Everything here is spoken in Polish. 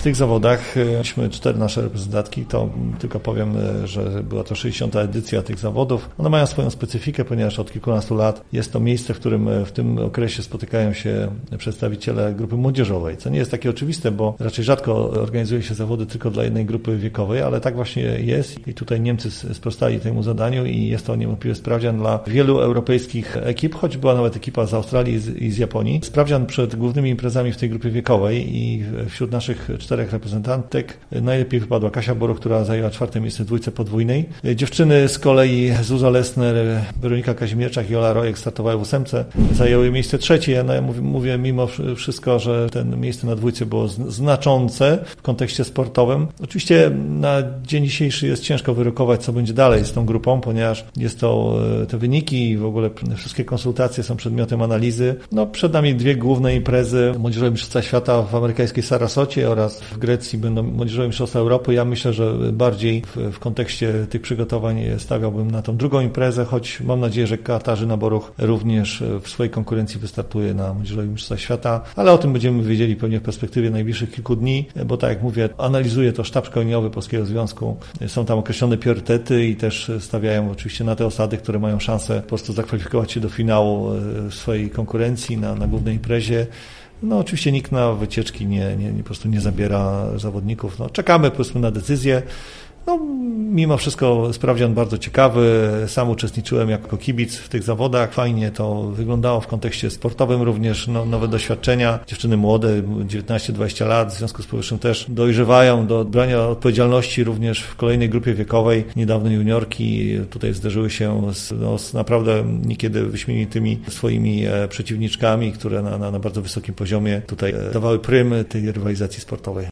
W tych zawodach mieliśmy 4 nasze reprezentantki, to tylko powiem, że była to 60. edycja tych zawodów. One mają swoją specyfikę, ponieważ od kilkunastu lat jest to miejsce, w którym w tym okresie spotykają się przedstawiciele grupy młodzieżowej, co nie jest takie oczywiste, bo raczej rzadko organizuje się zawody tylko dla jednej grupy wiekowej, ale tak właśnie jest i tutaj Niemcy sprostali temu zadaniu i jest to niewątpliwie sprawdzian dla wielu europejskich ekip, choć była nawet ekipa z Australii i z Japonii. Sprawdzian przed głównymi imprezami w tej grupie wiekowej i wśród naszych 4 reprezentantek najlepiej wypadła Kasia Boruch, która zajęła 4. miejsce w dwójce podwójnej. Dziewczyny z kolei Zuza Lesner, Weronika Kazimierczak i Ola Rojek startowały w 8, zajęły miejsce 3. Ja mówię mimo wszystko, że ten miejsce na dwójce było znaczące w kontekście sportowym. Oczywiście na dzień dzisiejszy jest ciężko wyrokować, co będzie dalej z tą grupą, ponieważ jest to te wyniki i w ogóle wszystkie konsultacje są przedmiotem analizy. Przed nami 2 główne imprezy. Młodzieżowe Mistrzostwa Świata w amerykańskiej Sarasocie oraz w Grecji będą Młodzieżowe Mistrzostwa Europy. Ja myślę, że bardziej w kontekście tych przygotowań stawiałbym na tą drugą imprezę, choć mam nadzieję, że Katarzyna Boruch również w swojej konkurencji wystartuje na Młodzieżowych Mistrzostwach Świata, ale o tym będziemy wiedzieli pewnie w perspektywie najbliższych kilku dni, bo tak jak mówię, analizuje to sztab szkoleniowy Polskiego Związku. Są tam określone priorytety i też stawiają oczywiście na te osady, które mają szansę po prostu zakwalifikować się do finału w swojej konkurencji na głównej imprezie. Oczywiście nikt na wycieczki po prostu nie zabiera zawodników. Czekamy po prostu na decyzję. Mimo wszystko sprawdzian bardzo ciekawy. Sam uczestniczyłem jako kibic w tych zawodach. Fajnie to wyglądało w kontekście sportowym również. Nowe doświadczenia. Dziewczyny młode, 19-20 lat, w związku z powyższym też dojrzewają do brania odpowiedzialności również w kolejnej grupie wiekowej. Niedawne juniorki tutaj zderzyły się z naprawdę niekiedy wyśmienitymi swoimi przeciwniczkami, które na bardzo wysokim poziomie tutaj dawały prym tej rywalizacji sportowej.